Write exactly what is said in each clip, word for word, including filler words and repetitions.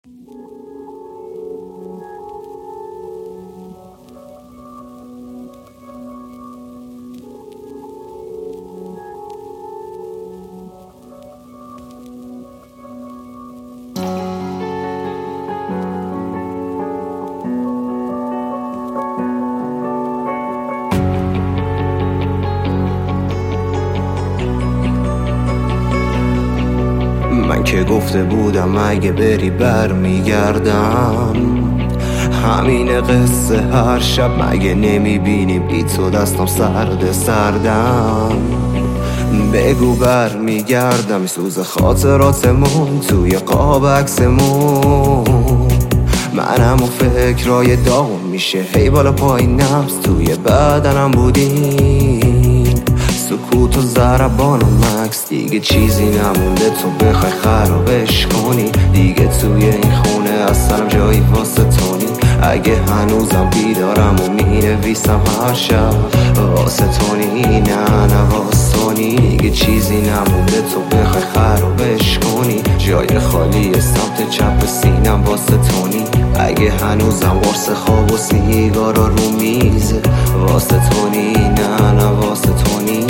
من که گفته بودم اگه بری برمیگردم، همین قصه هر شب مگه نمیبینیم بی تو دستم سرد سردم. بگو برمیگردم، این سوز خاطراتمون توی قاب عکسمون، منم و فکرای داغون میشه هی بالا پایین نبض توی بدنم بودین، سکوت و ضربان و مکس دیگه چیزی نمونده تو بخوای خرابش کنی. دیگه توی این خونه اصلا جایی واسه تونی، اگه هنوزم بیدارم و مینویسم هر شب واسه تونی، نه نه واسه تونی. دیگه چیزی نمونده تو بخوای خرابش کنی، جای خالی سمت چپ سینم واسه تونی، اگه هنوزم قرص خواب و سیگارا رو میزه واسه تونی، نه نه واسه تونی.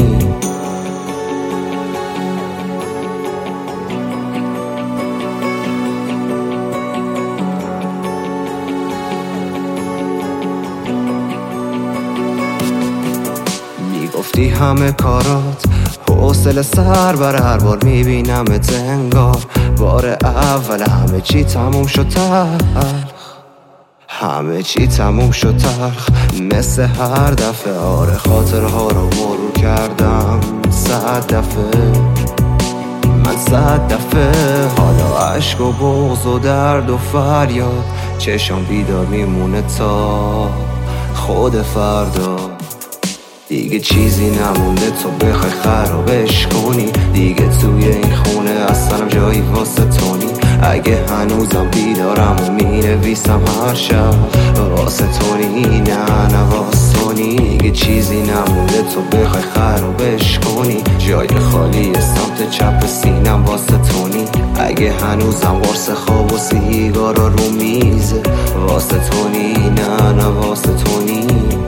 میگفتی همه کارات حوصله سر بر هر بار میبینمت انگار بار اول همه چی تموم شد تلخ، همه چی تموم شد تلخ مثل هر دفعه. آره خاطرها رو مرور کردم صد دفعه، من صد دفعه. حالا عشق و بغض و درد و فریاد چشم بیدار میمونه تا خود فردا. دیگه چیزی نمونده تو بخوای خرابش کنی، دیگه توی این خونه اصلا جایی واسه تونی، اگه هنوزم بیدارم و مینویسم هر شب واسه تونی، نه نه واسه تونی. دیگه چیزی نمونده تو بخوای خرابش کنی، جای خالی سمت چپ سینم واسه تونی، اگه هنوزم قرص خواب و سیگارا رو میزه واسه تونی، نه نه واسه تونی.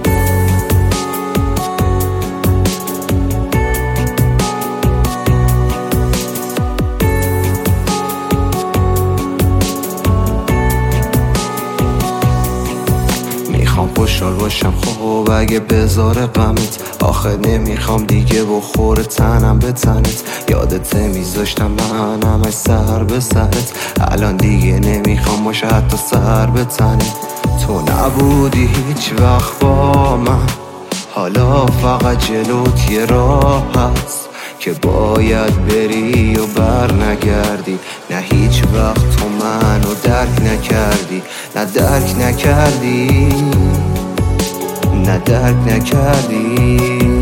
میخوام خوشحال باشم خوب اگه بذاره غمت، آخه نمیخوام دیگه بخوره تنم به تنت، یادت میذاشتم منم از سر به سرت، الان دیگه نمیخوام باشه حتی سر به تنت. تو نبودی هیچ وقت با من، حالا فقط جلوت یه راه هست که باید بری و بر نگردی، نه هیچ وقت تو منو درک نکردی، نه درک نکردی، نه درک نکردی.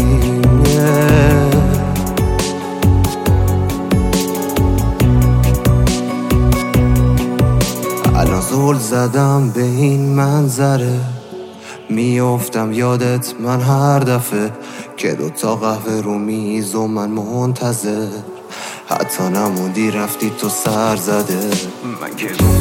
الان زل زدم به این منظره، میافتم یادت من هر دفعه که دوتا قهوه رو میز و من منتظر، حتی نموندی رفتی تو سر زده. من که